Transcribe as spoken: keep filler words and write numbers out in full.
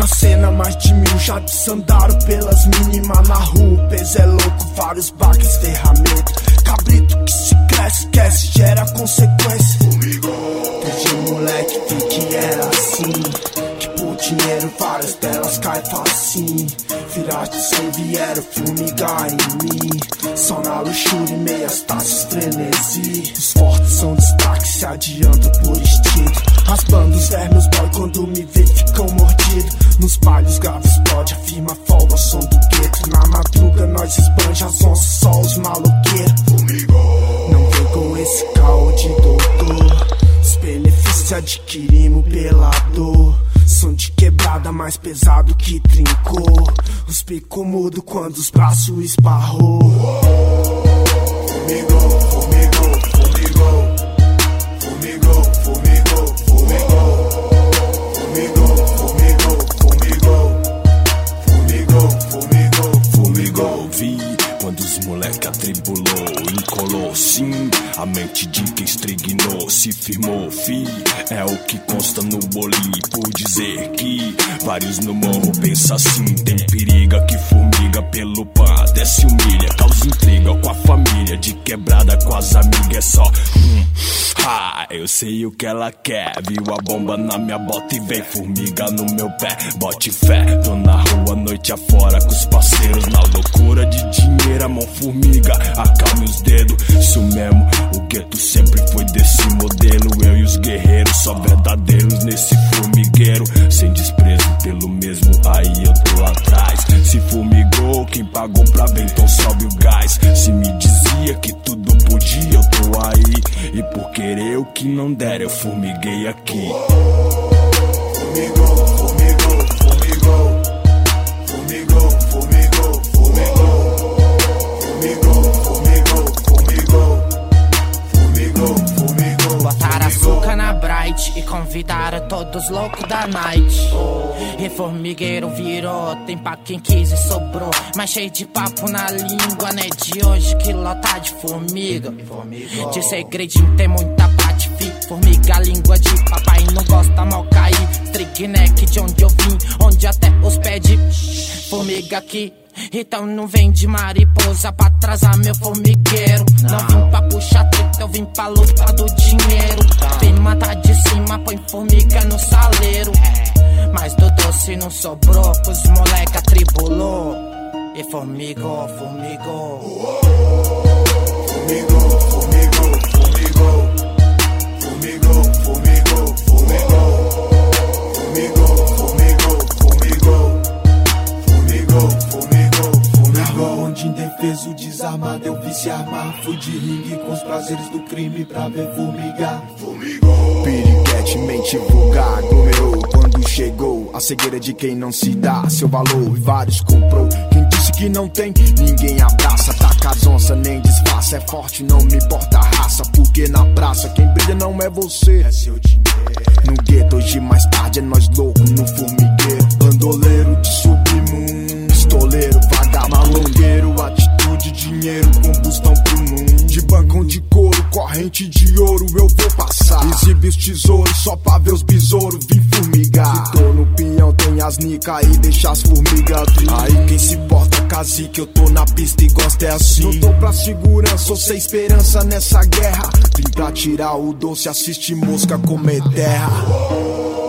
Na cena mais de mil já desandaram pelas mínimas. Na rua o peso é louco, vários baques, ferramenta. Cabrito que se cresce, esquece, gera consequência. Desde moleque vi que era assim, que por dinheiro várias delas caem facinho. Viraste sem vieram fumigar em mim. Só na luxúria e meias taças frenesi. Os fortes são destaque, se adiantam por instinto. Raspando os vermes, boy, quando me vê ficam mordidos. Nos bailes grave explode, afirma folga, som do gueto. Na madruga nós esbanja as onças, só os maloqueiros. Não vem com esse caô de doutor. Os benefícios adquirimos pela dor. Som de quebrada mais pesado que trincou. Os pico mudo quando os braços esparrou. Formigou, formigou, formigou. Formigou, formigou, formigou. Formigou, formigou, formigou. Formigou, formigou, formigou. Vi quando os moleque atribulou, encolou, sim. A mente de quem estrignou se firmou, fi. É o que consta no bolinho. Por dizer que vários no morro pensam assim. Tem periga que formiga pelo pá, desce humilha, causa intriga com a família. De quebrada com as amigas é só hum, ha, eu sei o que ela quer. Viu a bomba na minha bota e vem formiga no meu pé. Bote fé, tô na rua noite afora com os parceiros. Na loucura de dinheiro a mão formiga, acalme os dedos. Isso mesmo, o gueto sempre foi desse modelo. Eu e os guerreiros, só verdadeiros nesse formigueiro. Sem desprezo pelo mesmo, aí eu tô atrás. Se formigou, quem pagou pra bem, então sobe o gás. Se me dizia que tudo podia, eu tô aí. E por querer o que não der, eu formiguei aqui. Formigou, formigou, formigou. Formigou, formigou, formigou. Formigou, formigou, formigou. Formigou, formigou. Botaram açúcar na Bright e convidaram todos loucos da night. E formigueiro virou, tem pra quem quis e sobrou. Mas cheio de papo na língua, né? De hoje que lota de formiga. De segredinho tem muita patife. Formiga, língua de papai, não gosta mal cair. Strigneck de onde eu vim, onde até os pés de formiga aqui. Então não vem de mariposa pra atrasar meu formigueiro. Não, não vim pra puxar treta, eu vim pra luta do dinheiro. Não. Vim matar de cima, põe formiga no saleiro. É. Mas do doce não sobrou, pros moleque atribulou. E formigou, formigou. Formigou, formigou, formigou. Formigou, formigou, formigou. Formigou, formigou, formigou. Formigou, formigou. Na rua onde indefeso, desarmado, eu vi se armar. Fui de ringue com os prazeres do crime pra ver formigar. Formigou. Piriguete, mente vulgar, aglomerou quando chegou. A cegueira de quem não se dá seu valor. E vários comprou. Quem disse que não tem, ninguém abraça. Taca as onças, nem disfarça. É forte, não me importa a raça. Porque na praça quem brilha não é você, é seu dinheiro. No gueto hoje mais tarde é nós louco no formigueiro. Bandoleiro de submundo, pistoleiro, vaga malongueiro. Atitude, dinheiro, combustão pro mundo. De bancão de couro, corrente de ouro eu vou passar. Exibe os tesouros só pra ver os besouros, vim formigar. Se tô no pinhão tem as nica e deixa as formigas vir. Aí quem se porta cacique, eu tô na pista e gosto é assim. Não tô pra segurança, sou sem esperança nessa guerra. Vim pra tirar o doce, assiste mosca comer terra.